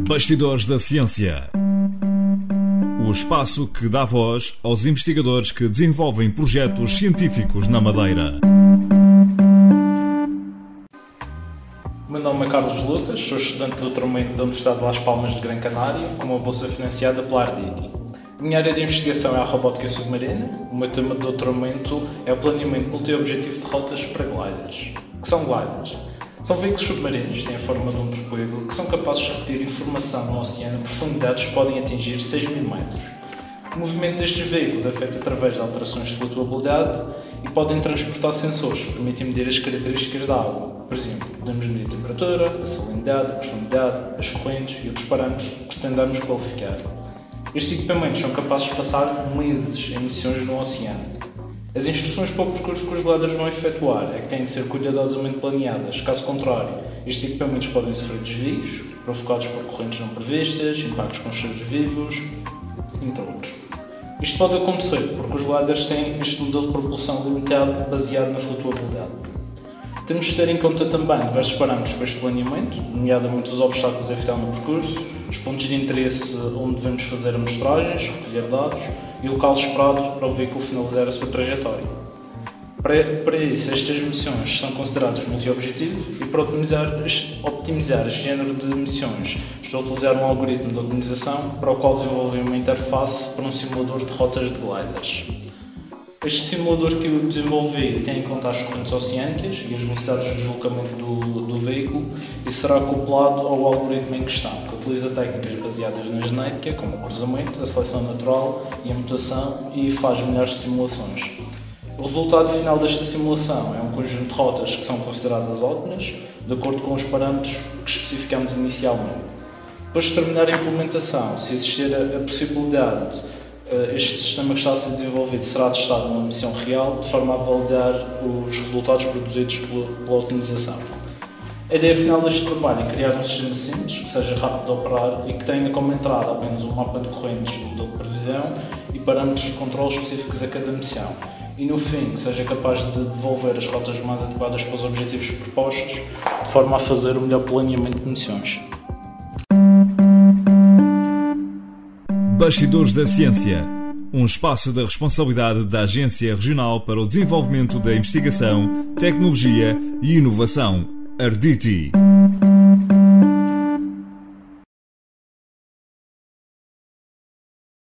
Bastidores da Ciência. O espaço que dá voz aos investigadores que desenvolvem projetos científicos na Madeira. O meu nome é Carlos Lucas, sou estudante de doutoramento da Universidade de Las Palmas de Gran Canária, com uma bolsa financiada pela Arditi. A minha área de investigação é a robótica submarina. O meu tema de doutoramento é o planeamento multi-objetivo de rotas para gliders. O que são gliders? São veículos submarinos, têm a forma de um torpedo, que são capazes de repetir informação no oceano a profundidades que podem atingir 6.000 metros. O movimento destes veículos é feito através de alterações de flutuabilidade e podem transportar sensores que permitem medir as características da água. Por exemplo, podemos medir a temperatura, a salinidade, a profundidade, as correntes e outros parâmetros que pretendamos qualificar. Estes equipamentos são capazes de passar meses em missões no oceano. As instruções para o percurso que os gliders vão efetuar é que têm de ser cuidadosamente planeadas, caso contrário, estes equipamentos podem sofrer desvios, provocados por correntes não previstas, impactos com seres vivos, entre outros. Isto pode acontecer porque os gliders têm este modelo de propulsão limitado baseado na flutuabilidade. Temos de ter em conta também diversos parâmetros para este planeamento, nomeadamente os obstáculos a evitar no percurso, os pontos de interesse onde devemos fazer amostragens, recolher dados e o local esperado para o veículo finalizar a sua trajetória. Para isso, estas missões são consideradas multi-objetivo e para optimizar este género de missões, estou a utilizar um algoritmo de otimização para o qual desenvolvi uma interface para um simulador de rotas de gliders. Este simulador que eu desenvolvi tem em conta as correntes oceânicas e as velocidades de deslocamento do veículo e será acoplado ao algoritmo em questão, que utiliza técnicas baseadas na genética, como o cruzamento, a seleção natural e a mutação, e faz milhares de simulações. O resultado final desta simulação é um conjunto de rotas que são consideradas ótimas, de acordo com os parâmetros que especificamos inicialmente. Depois de terminar a implementação, se existir a possibilidade, este sistema que está a ser desenvolvido será testado numa missão real, de forma a validar os resultados produzidos pela otimização. A ideia final deste trabalho é criar um sistema simples, que seja rápido de operar e que tenha como entrada apenas um mapa de correntes do modelo de previsão e parâmetros de controle específicos a cada missão. E no fim, que seja capaz de devolver as rotas mais adequadas para os objetivos propostos, de forma a fazer o melhor planeamento de missões. Bastidores da Ciência, um espaço da responsabilidade da Agência Regional para o Desenvolvimento da Investigação, Tecnologia e Inovação, Arditi.